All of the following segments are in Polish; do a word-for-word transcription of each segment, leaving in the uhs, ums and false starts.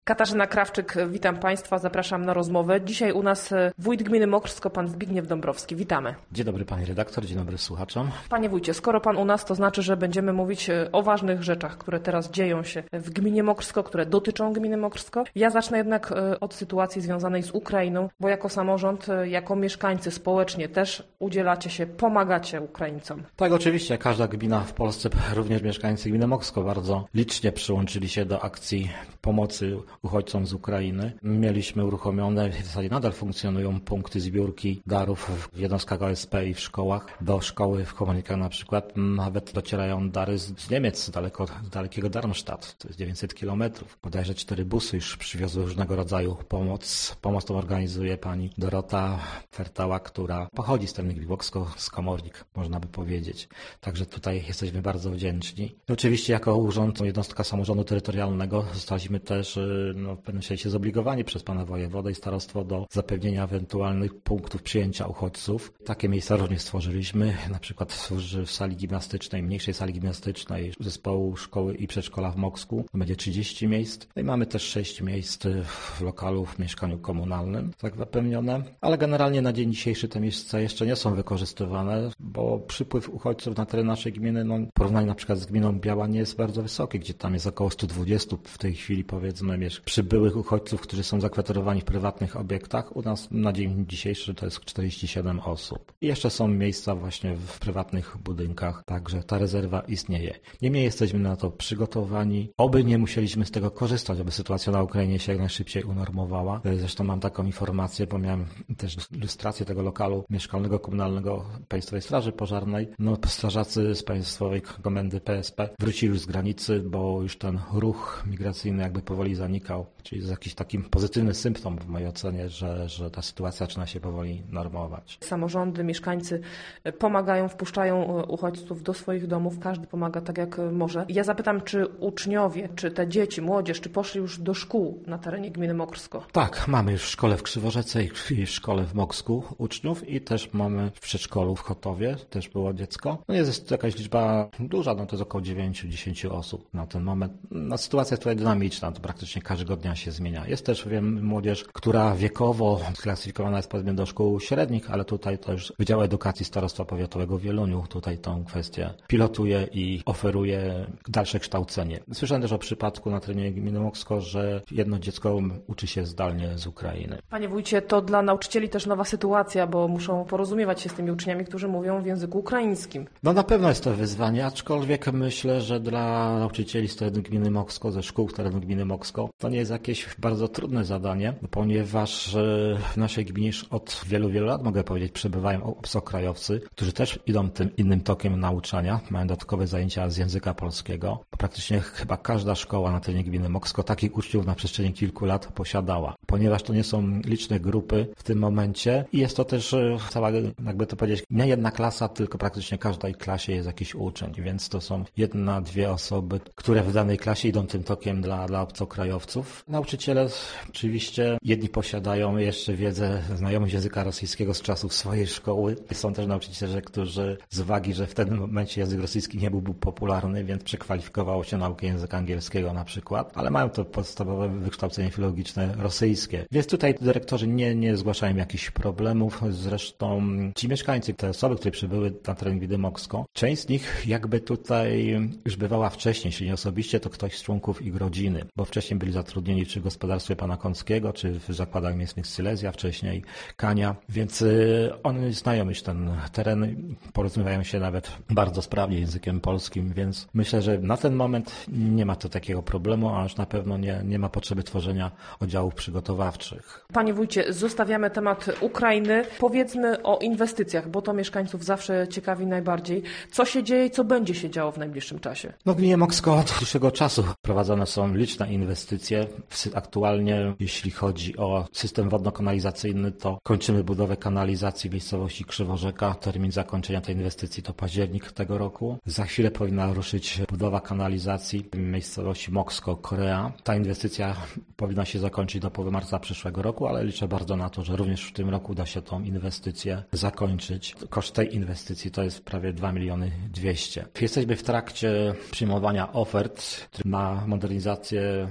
Katarzyna Krawczyk, witam Państwa, zapraszam na rozmowę. Dzisiaj u nas wójt gminy Mokrzysko, pan Zbigniew Dąbrowski. Witamy. Dzień dobry pani redaktor, dzień dobry słuchaczom. Panie wójcie, skoro pan u nas, to znaczy, że będziemy mówić o ważnych rzeczach, które teraz dzieją się w gminie Mokrzysko, które dotyczą gminy Mokrzysko. Ja zacznę jednak od sytuacji związanej z Ukrainą, bo jako samorząd, jako mieszkańcy społecznie też udzielacie się, pomagacie Ukraińcom. Tak, oczywiście, każda gmina w Polsce, również mieszkańcy gminy Mokrzysko bardzo licznie przyłączyli się do akcji pomocy uchodźcom z Ukrainy. Mieliśmy uruchomione, w zasadzie nadal funkcjonują punkty zbiórki darów w jednostkach O S P i w szkołach. Do szkoły w Komunikach na przykład nawet docierają dary z Niemiec, daleko, z dalekiego Darmstadt, to jest dziewięćset kilometrów. Bodajże cztery busy już przywiozły różnego rodzaju pomoc. Pomoc tą organizuje pani Dorota Fertała, która pochodzi z terenu Mokrzysko, z komornik, można by powiedzieć. Także tutaj jesteśmy bardzo wdzięczni. I oczywiście jako urząd, jednostka samorządu terytorialnego zostaliśmy też no, w pewnym sensie zobligowani przez pana wojewodę i starostwo do zapewnienia ewentualnych punktów przyjęcia uchodźców. Takie miejsca również stworzyliśmy, na przykład w sali gimnastycznej, mniejszej sali gimnastycznej zespołu szkoły i przedszkola w Moksku będzie trzydzieści miejsc. No i mamy też sześć miejsc w lokalu, w mieszkaniu komunalnym, tak wypełnione. Ale generalnie na dzień dzisiejszy te miejsca jeszcze nie są wykorzystywane, bo przypływ uchodźców na teren naszej gminy, no, w porównaniu na przykład z gminą Biała nie jest bardzo wysoki, gdzie tam jest około sto dwadzieścia w tej chwili, powiedzmy, przybyłych uchodźców, którzy są zakwaterowani w prywatnych obiektach. U nas na dzień dzisiejszy to jest czterdzieści siedem osób. I jeszcze są miejsca właśnie w prywatnych budynkach, także ta rezerwa istnieje. Niemniej jesteśmy na to przygotowani. Oby nie musieliśmy z tego korzystać, aby sytuacja na Ukrainie się jak najszybciej unormowała. Zresztą mam taką informację, bo miałem też ilustrację tego lokalu mieszkalnego, komunalnego Państwowej Straży Pożarnej. No, strażacy z Państwowej Komendy P S P wrócili już z granicy, bo już ten ruch migracyjny jakby powoli zanikał. Czyli jest jakiś taki pozytywny symptom w mojej ocenie, że, że ta sytuacja zaczyna się powoli normować. Samorządy, mieszkańcy pomagają, wpuszczają uchodźców do swoich domów. Każdy pomaga tak jak może. Ja zapytam, czy uczniowie, czy te dzieci, młodzież, czy poszli już do szkół na terenie gminy Mokrzysko? Tak, mamy już w szkole w Krzyworzece i w szkole w Moksku uczniów i też mamy w przedszkolu w Chotowie, też było dziecko. No jest to jakaś liczba duża, no to jest około dziewięć do dziesięciu osób na ten moment. No, sytuacja jest tutaj dynamiczna, to praktycznie każdego dnia się zmienia. Jest też, wiem, młodzież, która wiekowo sklasyfikowana jest powiedzmy do szkół średnich, ale tutaj też Wydział Edukacji Starostwa Powiatowego w Wieluniu tutaj tą kwestię pilotuje i oferuje dalsze kształcenie. Słyszałem też o przypadku na terenie gminy Mokrzysko, że jedno dziecko uczy się zdalnie z Ukrainy. Panie wójcie, to dla nauczycieli też nowa sytuacja, bo muszą porozumiewać się z tymi uczniami, którzy mówią w języku ukraińskim. No na pewno jest to wyzwanie, aczkolwiek myślę, że dla nauczycieli z terenu gminy Mokrzysko, ze szkół z terenu gminy Mokrzysko, to nie jest jakieś bardzo trudne zadanie, ponieważ w naszej gminie od wielu, wielu lat, mogę powiedzieć, przebywają obcokrajowcy, którzy też idą tym innym tokiem nauczania, mają dodatkowe zajęcia z języka polskiego. Praktycznie chyba każda szkoła na terenie gminy Mokrzysko takich uczniów na przestrzeni kilku lat posiadała, ponieważ to nie są liczne grupy w tym momencie i jest to też cała, jakby to powiedzieć, nie jedna klasa, tylko praktycznie w każdej klasie jest jakiś uczeń, więc to są jedna, dwie osoby, które w danej klasie idą tym tokiem dla, dla obcokrajowców. Nauczyciele oczywiście jedni posiadają jeszcze wiedzę, znajomość języka rosyjskiego z czasów swojej szkoły. Są też nauczyciele, którzy z uwagi, że w tym momencie język rosyjski nie byłby popularny, więc przekwalifikowało się naukę języka angielskiego na przykład, ale mają to podstawowe wykształcenie filologiczne rosyjskie. Więc tutaj dyrektorzy nie, nie zgłaszają jakichś problemów. Zresztą ci mieszkańcy, te osoby, które przybyły na teren gminy Mokrzysko, część z nich jakby tutaj już bywała wcześniej, jeśli nie osobiście, to ktoś z członków ich rodziny, bo wcześniej byli zatrudnieni czy w gospodarstwie pana Kąckiego, czy w zakładach mięsnych Silesia, wcześniej Kania, więc oni znają już ten teren, porozumiewają się nawet bardzo sprawnie językiem polskim, więc myślę, że na ten moment nie ma to takiego problemu, a już na pewno nie, nie ma potrzeby tworzenia oddziałów przygotowawczych. Panie wójcie, zostawiamy temat Ukrainy. Powiedzmy o inwestycjach, bo to mieszkańców zawsze ciekawi najbardziej. Co się dzieje i co będzie się działo w najbliższym czasie? No w gminie Mokrzysko od dłuższego czasu prowadzone są liczne inwestycje. Aktualnie, jeśli chodzi o system wodno-kanalizacyjny, to kończymy budowę kanalizacji w miejscowości Krzyworzeka. Termin zakończenia tej inwestycji to październik tego roku. Za chwilę powinna ruszyć budowa kanalizacji w miejscowości Mokrzysko, Korea. Ta inwestycja powinna się zakończyć do połowy marca przyszłego roku, ale liczę bardzo na to, że również w tym roku uda się tą inwestycję zakończyć. Koszt tej inwestycji to jest prawie dwa miliony dwieście. Jesteśmy w trakcie przyjmowania ofert na modernizację stacji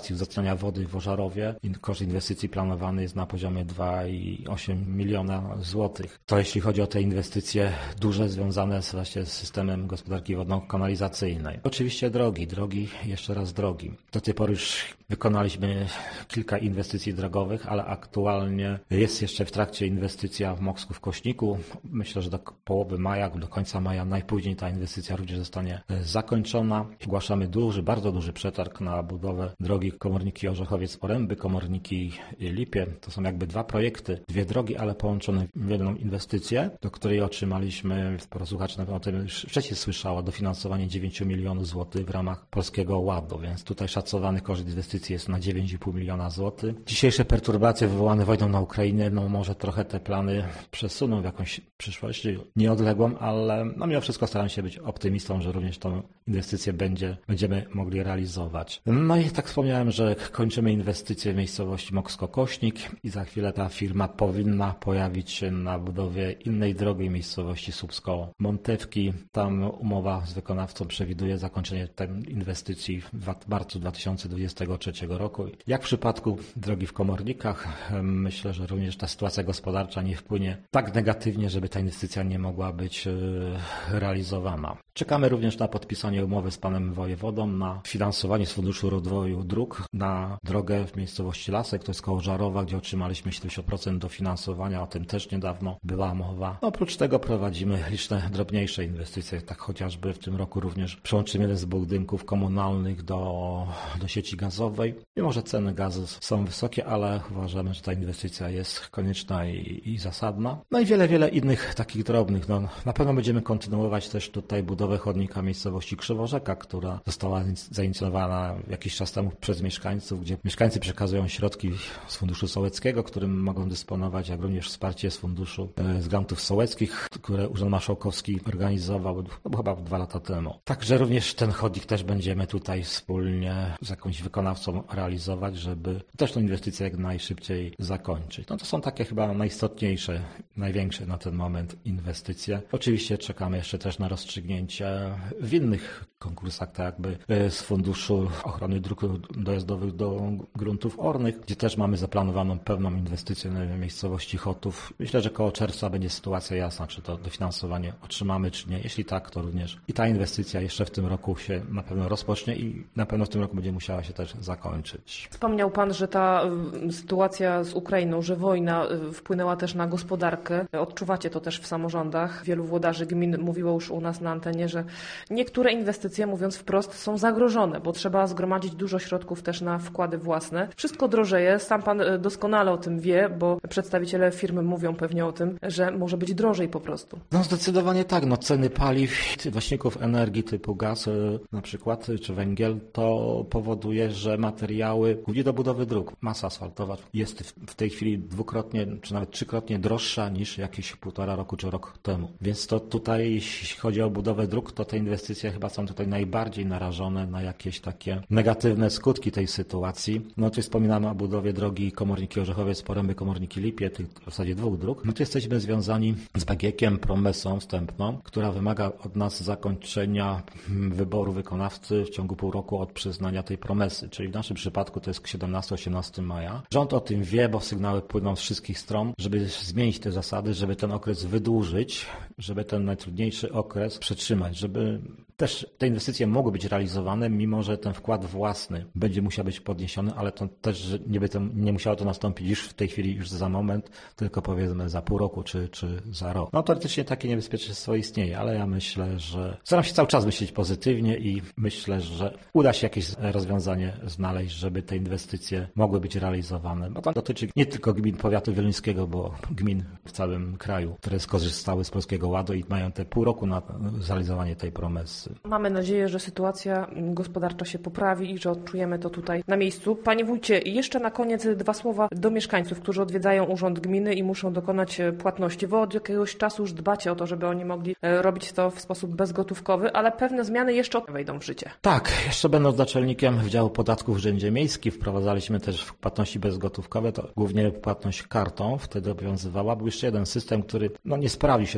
stacji wzmacniania wody w Ożarowie. Koszt inwestycji planowany jest na poziomie dwa i osiem miliona złotych. To jeśli chodzi o te inwestycje duże związane z, właśnie z systemem gospodarki wodno-kanalizacyjnej. Oczywiście drogi, drogi, jeszcze raz drogi. Do tej pory już wykonaliśmy kilka inwestycji drogowych, ale aktualnie jest jeszcze w trakcie inwestycja w Moksków-Kośniku. Myślę, że do połowy maja, do końca maja najpóźniej ta inwestycja również zostanie zakończona. Ogłaszamy duży, bardzo duży przetarg na budowę drogi Komorniki Orzechowiec-Poręby, Komorniki Lipie. To są jakby dwa projekty, dwie drogi, ale połączone w jedną inwestycję, do której otrzymaliśmy, sporo słuchaczy na pewno o tym już wcześniej słyszało, dofinansowanie dziewięć milionów złotych w ramach Polskiego Ładu, więc tutaj szacowany koszt inwestycji jest na dziewięć i pół miliona złotych. Dzisiejsze perturbacje wywołane wojną na Ukrainie, no może trochę te plany przesuną w jakąś przyszłość nieodległą, ale no mimo wszystko staram się być optymistą, że również tą inwestycję będzie, będziemy mogli realizować. No i tak wspomniałem, że kończymy inwestycję w miejscowości Moksko-Kośnik i za chwilę ta firma powinna pojawić się na budowie innej drogi w miejscowości Słupsko-Montewki. Tam umowa z wykonawcą przewiduje zakończenie tej inwestycji w marcu dwa tysiące dwudziestego trzeciego roku. Jak w przypadku drogi w Komornikach, myślę, że również ta sytuacja gospodarcza nie wpłynie tak negatywnie, żeby ta inwestycja nie mogła być realizowana. Czekamy również na podpisanie umowy z panem wojewodą na finansowanie z Funduszu Rozwoju Dróg na drogę w miejscowości Lasek, to jest koło Żarowa, gdzie otrzymaliśmy siedemdziesiąt procent dofinansowania, o tym też niedawno była mowa. No, oprócz tego prowadzimy liczne drobniejsze inwestycje, tak chociażby w tym roku również przełączymy jeden z budynków komunalnych do, do sieci gazowej. Mimo że ceny gazu są wysokie, ale uważamy, że ta inwestycja jest konieczna i, i zasadna. No i wiele, wiele innych takich drobnych. No, na pewno będziemy kontynuować też tutaj budowę chodnika miejscowości Krzyworzeka, która została zainicjowana jakiś czas temu przez mieszkańców, gdzie mieszkańcy przekazują środki z Funduszu Sołeckiego, którym mogą dysponować, jak również wsparcie z Funduszu z grantów sołeckich, które Urząd Marszałkowski organizował no, chyba dwa lata temu. Także również ten chodnik też będziemy tutaj wspólnie z jakimś wykonawcą realizować, żeby też tę inwestycję jak najszybciej zakończyć. No to są takie chyba najistotniejsze, największe na ten moment inwestycje. Oczywiście czekamy jeszcze też na rozstrzygnięcie w innych konkursach, tak jakby z Funduszu Ochrony Dróg Dojazdowych do gruntów ornych, gdzie też mamy zaplanowaną pewną inwestycję na miejscowości Chotów. Myślę, że koło czerwca będzie sytuacja jasna, czy to dofinansowanie otrzymamy, czy nie. Jeśli tak, to również i ta inwestycja jeszcze w tym roku się na pewno rozpocznie i na pewno w tym roku będzie musiała się też zakończyć. Wspomniał Pan, że ta sytuacja z Ukrainą, że wojna wpłynęła też na gospodarkę. Odczuwacie to też w samorządach. Wielu włodarzy gmin mówiło już u nas na antenie, że niektóre inwestycje, mówiąc wprost, są zagrożone, bo trzeba zgromadzić dużo środków też na wkłady własne. Wszystko drożeje. Sam Pan doskonale o tym wie, bo przedstawiciele firmy mówią pewnie o tym, że może być drożej po prostu. No zdecydowanie tak. No ceny paliw, nośników energii typu gaz na przykład, czy węgiel, to powoduje, że materiały, głównie do budowy dróg, masa asfaltowa jest w tej chwili dwukrotnie, czy nawet trzykrotnie droższa niż jakieś półtora roku czy rok temu. Więc to tutaj, jeśli chodzi o budowę dróg, to te inwestycje chyba są tutaj najbardziej narażone na jakieś takie negatywne skutki tej sytuacji. No tu wspominamy o budowie drogi Komorniki Orzechowiec, Poręby, Komorniki Lipie, tych w zasadzie dwóch dróg. My tu jesteśmy związani z B G K-iem, promesą wstępną, która wymaga od nas zakończenia wyboru wykonawcy w ciągu pół roku od przyznania tej promesy, czyli w naszym przypadku to jest siedemnastego osiemnastego maja. Rząd o tym wie, bo sygnały płyną z wszystkich stron, żeby zmienić te zasady, żeby ten okres wydłużyć, żeby ten najtrudniejszy okres przetrzymać, żeby też te inwestycje mogły być realizowane, mimo że ten wkład własny będzie musiał być podniesiony, ale to też nie, by to, nie musiało to nastąpić już w tej chwili, już za moment, tylko powiedzmy za pół roku czy, czy za rok. No teoretycznie takie niebezpieczeństwo istnieje, ale ja myślę, że staram się cały czas myśleć pozytywnie i myślę, że uda się jakieś rozwiązanie znaleźć, żeby te inwestycje mogły być realizowane. Bo to dotyczy nie tylko gmin powiatu wieluńskiego, bo gmin w całym kraju, które skorzystały z Polskiego Ładu i mają te pół roku na zrealizowanie tej promesy. Mamy nadzieję, że sytuacja gospodarcza się poprawi i że odczujemy to tutaj na miejscu. Panie wójcie, jeszcze na koniec dwa słowa do mieszkańców, którzy odwiedzają urząd gminy i muszą dokonać płatności. Wy od jakiegoś czasu już dbacie o to, żeby oni mogli robić to w sposób bezgotówkowy, ale pewne zmiany jeszcze wejdą w życie. Tak, jeszcze będąc naczelnikiem Wydziału Podatków w Urzędzie Miejskim, wprowadzaliśmy też płatności bezgotówkowe, to głównie płatność kartą wtedy obowiązywała. Był jeszcze jeden system, który no, nie sprawdził się też, był system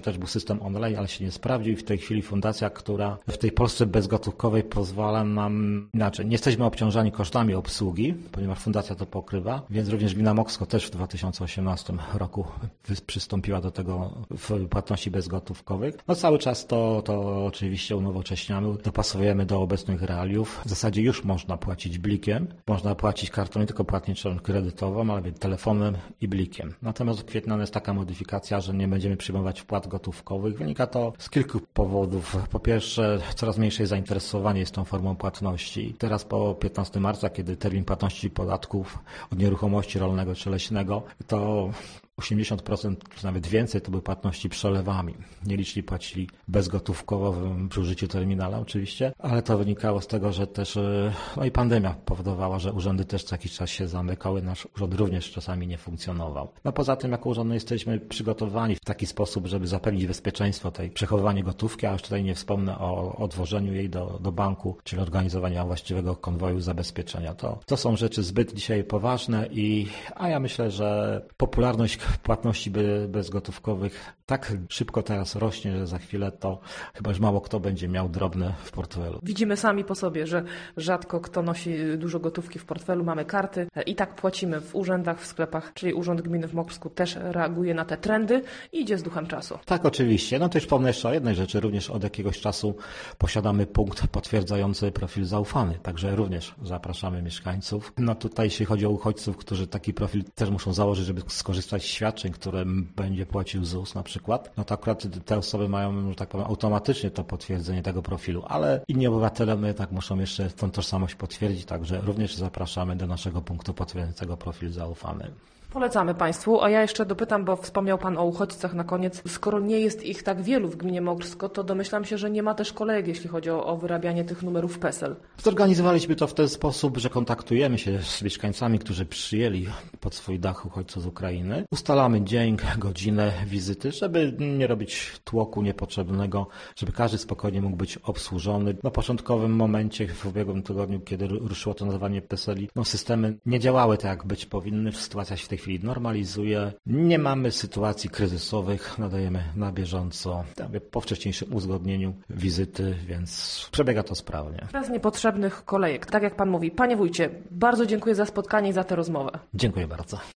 system online, ale się nie sprawdził i w tej chwili fundacja, która w tej Polsce bezgotówkowej pozwala nam inaczej. Nie jesteśmy obciążani kosztami obsługi, ponieważ fundacja to pokrywa, więc również gmina Moksko też w dwa tysiące osiemnastym roku przystąpiła do tego w płatności bezgotówkowych. No cały czas to, to oczywiście unowocześniamy, dopasowujemy do obecnych realiów. W zasadzie już można płacić blikiem, można płacić kartą nie tylko płatniczą kredytową, ale telefonem i blikiem. Natomiast od kwietnia jest taka modyfikacja, że nie będziemy przyjmować wpłat gotówkowych. Wynika to z kilku powodów. Po pierwsze, coraz mniejsze zainteresowanie jest tą formą płatności. Teraz po piętnastego marca, kiedy termin płatności podatków od nieruchomości rolnego czy leśnego, to osiemdziesiąt procent czy nawet więcej to były płatności przelewami. Nieliczni płacili bezgotówkowo przy użyciu terminala oczywiście, ale to wynikało z tego, że też no i pandemia powodowała, że urzędy też co jakiś czas się zamykały, nasz urząd również czasami nie funkcjonował. No poza tym jako urząd jesteśmy przygotowani w taki sposób, żeby zapewnić bezpieczeństwo tej przechowywanie gotówki, a już tutaj nie wspomnę o odwożeniu jej do, do banku, czyli organizowania właściwego konwoju zabezpieczenia. To, to są rzeczy zbyt dzisiaj poważne i a ja myślę, że popularność płatności bezgotówkowych tak szybko teraz rośnie, że za chwilę to chyba już mało kto będzie miał drobne w portfelu. Widzimy sami po sobie, że rzadko kto nosi dużo gotówki w portfelu, mamy karty i tak płacimy w urzędach, w sklepach, czyli Urząd Gminy w Moksku też reaguje na te trendy i idzie z duchem czasu. Tak, oczywiście. No to już wspomnę jeszcze o jednej rzeczy. Również od jakiegoś czasu posiadamy punkt potwierdzający profil zaufany, także również zapraszamy mieszkańców. No tutaj jeśli chodzi o uchodźców, którzy taki profil też muszą założyć, żeby skorzystać z świadczeń, które będzie płacił Z U S na przykład, no to akurat te osoby mają, że tak powiem, automatycznie to potwierdzenie tego profilu, ale inni obywatele my tak muszą jeszcze tą tożsamość potwierdzić, także również zapraszamy do naszego punktu potwierdzającego profil zaufany. Polecamy Państwu, a ja jeszcze dopytam, bo wspomniał Pan o uchodźcach na koniec. Skoro nie jest ich tak wielu w gminie Moksko, to domyślam się, że nie ma też kolejek, jeśli chodzi o, o wyrabianie tych numerów PESEL. Zorganizowaliśmy to w ten sposób, że kontaktujemy się z mieszkańcami, którzy przyjęli pod swój dach uchodźców z Ukrainy. Ustalamy dzień, godzinę wizyty, żeby nie robić tłoku niepotrzebnego, żeby każdy spokojnie mógł być obsłużony. Na początkowym momencie, w ubiegłym tygodniu, kiedy ruszyło to nadawanie PESEL-i, no systemy nie działały tak, jak być powinny. Sytuacja się w tej chwili normalizuje. Nie mamy sytuacji kryzysowych, nadajemy na bieżąco po wcześniejszym uzgodnieniu wizyty, więc przebiega to sprawnie. Bez niepotrzebnych kolejek, tak jak Pan mówi. Panie wójcie, bardzo dziękuję za spotkanie i za tę rozmowę. Dziękuję bardzo.